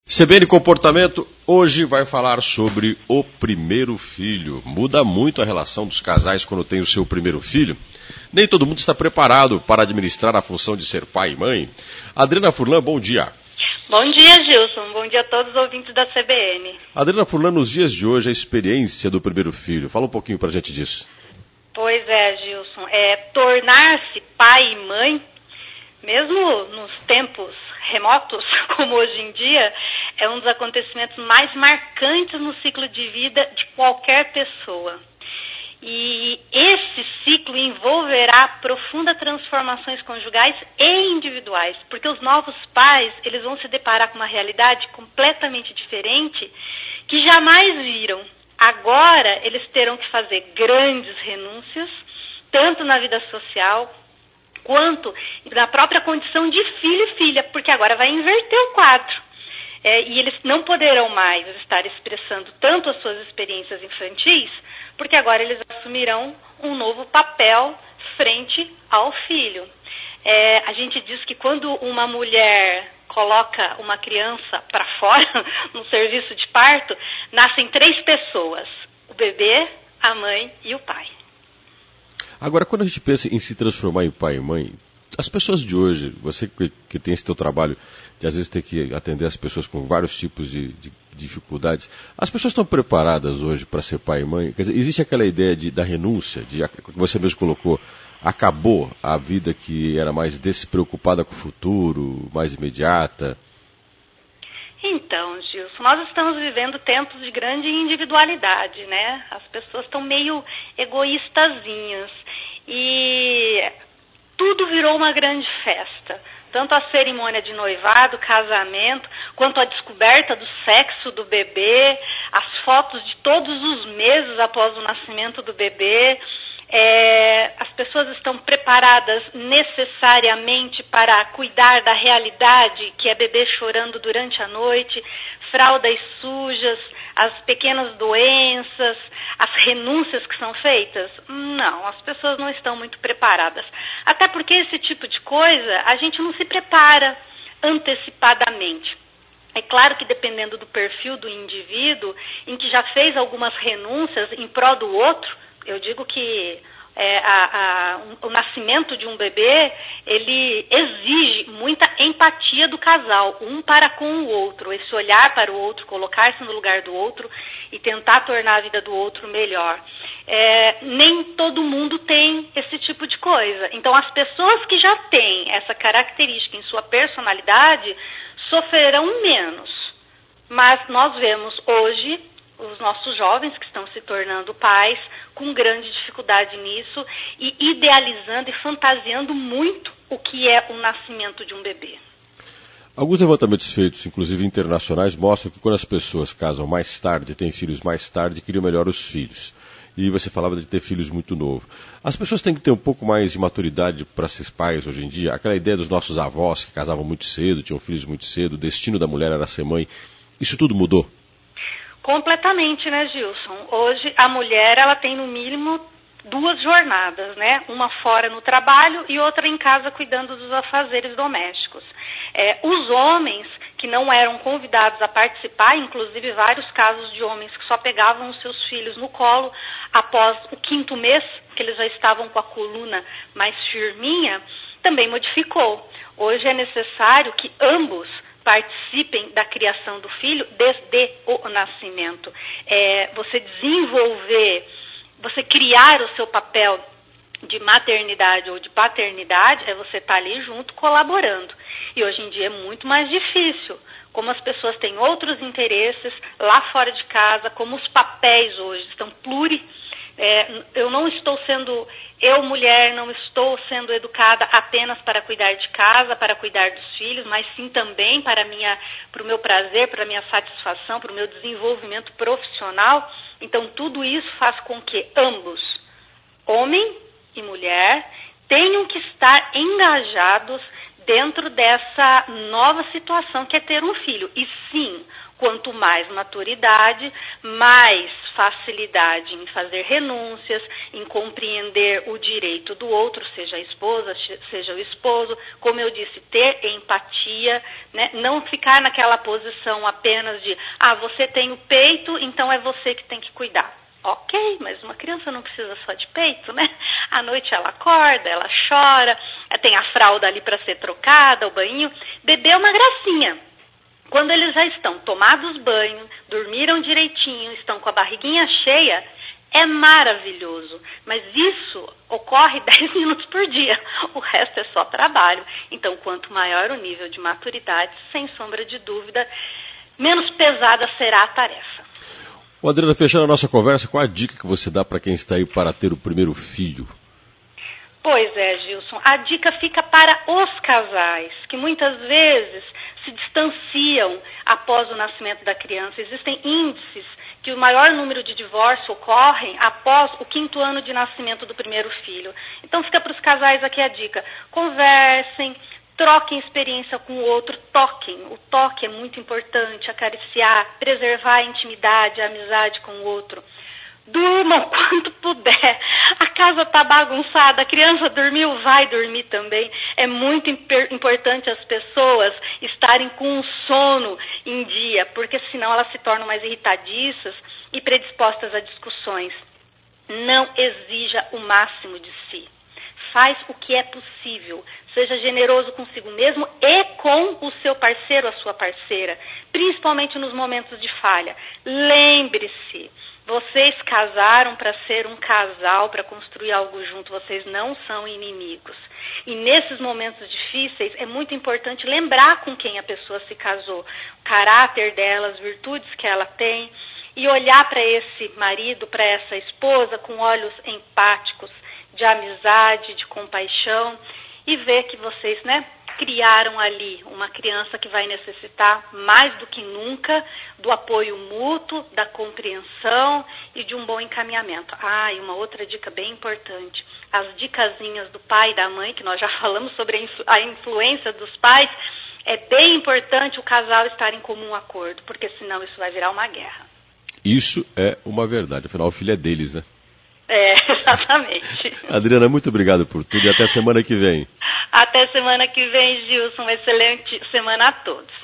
CBN Comportamento hoje vai falar sobre o primeiro filho. Muda muito a relação dos casais quando tem o seu primeiro filho. Nem todo mundo está preparado para administrar a função de ser pai e mãe. Adriana Furlan, bom dia. Bom dia, Gilson. Bom dia a todos os ouvintes da CBN. Adriana Furlan, nos dias de hoje, a experiência do primeiro filho. Fala um pouquinho para a gente disso. Pois é, Gilson. Tornar-se pai e mãe, mesmo nos tempos remotos, como hoje em dia, é um dos acontecimentos mais marcantes no ciclo de vida de qualquer pessoa. E esse ciclo envolverá profundas transformações conjugais e individuais, porque os novos pais, eles vão se deparar com uma realidade completamente diferente que jamais viram. Agora, eles terão que fazer grandes renúncias, tanto na vida social, quanto na própria condição de filho e filha, porque agora vai inverter o quadro. E eles não poderão mais estar expressando tanto as suas experiências infantis, porque agora eles assumirão um novo papel frente ao filho. A gente diz que quando uma mulher coloca uma criança para fora, no serviço de parto, nascem 3 pessoas: o bebê, a mãe e o pai. Agora, quando a gente pensa em se transformar em pai e mãe, as pessoas de hoje, você que tem esse teu trabalho, de às vezes ter que atender as pessoas com vários tipos de dificuldades, as pessoas estão preparadas hoje para ser pai e mãe? Quer dizer, existe aquela ideia da renúncia, que você mesmo colocou, acabou a vida que era mais despreocupada com o futuro, mais imediata? Então, Gilson, nós estamos vivendo tempos de grande individualidade, né? As pessoas estão meio egoístazinhas e tudo virou uma grande festa. Tanto a cerimônia de noivado, casamento, quanto a descoberta do sexo do bebê, as fotos de todos os meses após o nascimento do bebê. As pessoas estão preparadas necessariamente para cuidar da realidade, que é bebê chorando durante a noite, fraldas sujas, as pequenas doenças, as renúncias que são feitas? Não, as pessoas não estão muito preparadas. Até porque esse tipo de coisa a gente não se prepara antecipadamente. É claro que dependendo do perfil do indivíduo, em que já fez algumas renúncias em prol do outro, eu digo que o nascimento de um bebê, ele exige muita empatia do casal, um para com o outro, esse olhar para o outro, colocar-se no lugar do outro e tentar tornar a vida do outro melhor. Nem todo mundo tem esse tipo de coisa. Então, as pessoas que já têm essa característica em sua personalidade sofrerão menos. Mas nós vemos hoje os nossos jovens que estão se tornando pais com grande dificuldade nisso e idealizando e fantasiando muito o que é o nascimento de um bebê. Alguns levantamentos feitos, inclusive internacionais, mostram que quando as pessoas casam mais tarde, têm filhos mais tarde, criam melhor os filhos. E você falava de ter filhos muito novo. As pessoas têm que ter um pouco mais de maturidade para ser pais hoje em dia. Aquela ideia dos nossos avós que casavam muito cedo, tinham filhos muito cedo, o destino da mulher era ser mãe. Isso tudo mudou? Completamente, né, Gilson? Hoje a mulher, ela tem no mínimo 2 jornadas, né? Uma fora no trabalho e outra em casa cuidando dos afazeres domésticos. Os homens que não eram convidados a participar, inclusive vários casos de homens que só pegavam os seus filhos no colo após o 5º mês, que eles já estavam com a coluna mais firminha, também modificou. Hoje é necessário que ambos participem da criação do filho desde o nascimento. Você desenvolver, você criar o seu papel de maternidade ou de paternidade, você estar ali junto, colaborando. E hoje em dia é muito mais difícil. Como as pessoas têm outros interesses lá fora de casa, como os papéis hoje estão eu, mulher, não estou sendo educada apenas para cuidar de casa, para cuidar dos filhos, mas sim também para o meu prazer, para a minha satisfação, para o meu desenvolvimento profissional. Então, tudo isso faz com que ambos, homem e mulher, tenham que estar engajados dentro dessa nova situação que é ter um filho. E sim, quanto mais maturidade, mais facilidade em fazer renúncias, em compreender o direito do outro, seja a esposa, seja o esposo, como eu disse, ter empatia, né? Não ficar naquela posição apenas de, você tem o peito, então é você que tem que cuidar. Ok, mas uma criança não precisa só de peito, né? À noite ela acorda, ela chora, tem a fralda ali para ser trocada, o banho. Bebê é uma gracinha. Quando eles já estão tomados banho, dormiram direitinho, estão com a barriguinha cheia, é maravilhoso. Mas isso ocorre 10 minutos por dia. O resto é só trabalho. Então, quanto maior o nível de maturidade, sem sombra de dúvida, menos pesada será a tarefa. Adriana, fechando a nossa conversa, qual a dica que você dá para quem está aí para ter o primeiro filho? Pois é, Gilson, a dica fica para os casais, que muitas vezes se distanciam após o nascimento da criança. Existem índices que o maior número de divórcios ocorrem após o 5º ano de nascimento do primeiro filho. Então fica para os casais aqui a dica: conversem, troquem experiência com o outro, toquem. O toque é muito importante, acariciar, preservar a intimidade, a amizade com o outro. Durmam quanto puder. A casa está bagunçada, a criança dormiu, vai dormir também. É muito importante as pessoas estarem com um sono em dia, porque senão elas se tornam mais irritadiças e predispostas a discussões. Não exija o máximo de si. Faz o que é possível. Seja generoso consigo mesmo e com o seu parceiro, a sua parceira, principalmente nos momentos de falha. Lembre-se, vocês casaram para ser um casal, para construir algo junto, vocês não são inimigos. E nesses momentos difíceis é muito importante lembrar com quem a pessoa se casou, o caráter dela, as virtudes que ela tem, e olhar para esse marido, para essa esposa com olhos empáticos, de amizade, de compaixão, e ver que vocês, criaram ali uma criança que vai necessitar mais do que nunca do apoio mútuo, da compreensão e de um bom encaminhamento. E uma outra dica bem importante, as dicasinhas do pai e da mãe, que nós já falamos sobre a influência dos pais, é bem importante o casal estar em comum acordo, porque senão isso vai virar uma guerra. Isso é uma verdade, afinal o filho é deles, né? Exatamente. Adriana, muito obrigado por tudo e até semana que vem. Até semana que vem, Gilson. Uma excelente semana a todos.